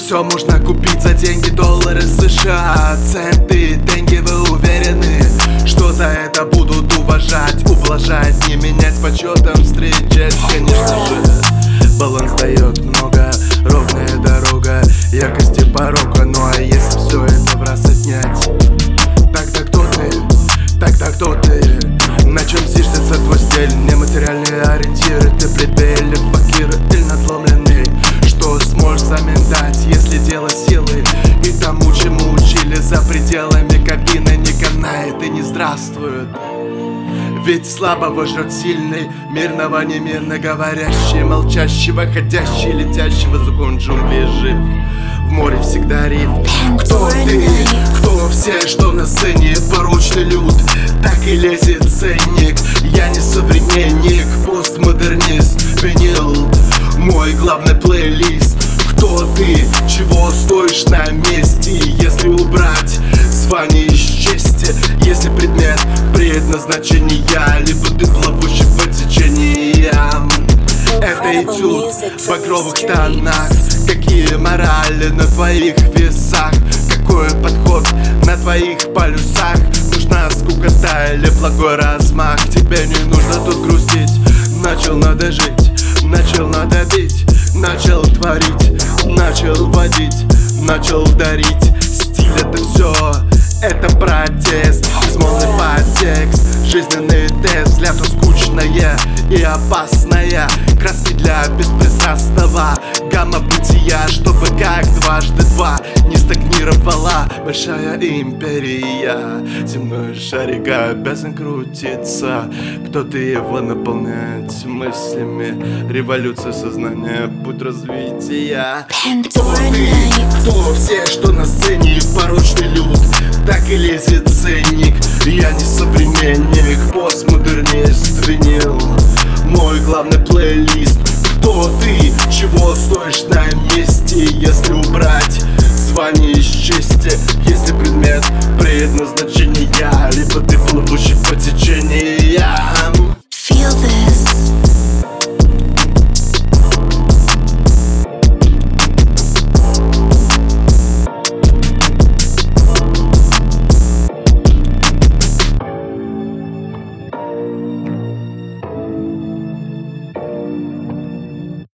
все можно купить за деньги, доллары США, центы, деньги. Вы уверены, что за это будут уважать, ублажать, не менять почетом встречать? Конечно же, баланс дает много, ровная дорога, яркости порока. Ну а если все это в раз отнять, тогда кто ты? Тогда кто ты? На чем зиждется твой стиль? Нематериальные ориентиры, ты плебей или факир, или надломленный? Что сможешь взамен дать, если дело силы? И тому, чему учили за пределами кабины, не канает и не здравствует. Ведь слабого жрет сильный, мирного немирно говорящий, молчащего, ходящий, летящего, закон джунглей жив. В море всегда риф. Кто ты? Кто все, что на сцене? Порочный люд, так и лезет ценник. Я не современник, постмодернист. Винил мой главный плейлист. Кто ты? Чего стоишь на месте? Если убрать звание из чести, если предмет предназначения, либо ты плывущий по течениям. Это этюд в багровых тонах. Какие морали на твоих весах? Какой подход на твоих полюсах? Нужна скукота или благой размах? Тебе не нужно тут грустить. Начал надо жить, начал надо бить, начал творить, начал водить, начал дарить. Стиль это все, это протест, безмолвный подтекст, жизненный тест, лято скучная и опасная, краски для беспристрастного гамма бытия, чтобы как дважды два не стагнировала большая империя. Земной шарик обязан крутиться, кто-то его наполняет мыслями. Революция сознания, путь развития. Кто ты? Кто все, что на сцене? Порочный люд, так и лезет ценник. Я не современник, постмодернист. Винил мой главный плейлист. Кто ты? Чего стоишь на месте? Если убрать звание из чести, если предмет предназначения, либо ты плывущий по течению.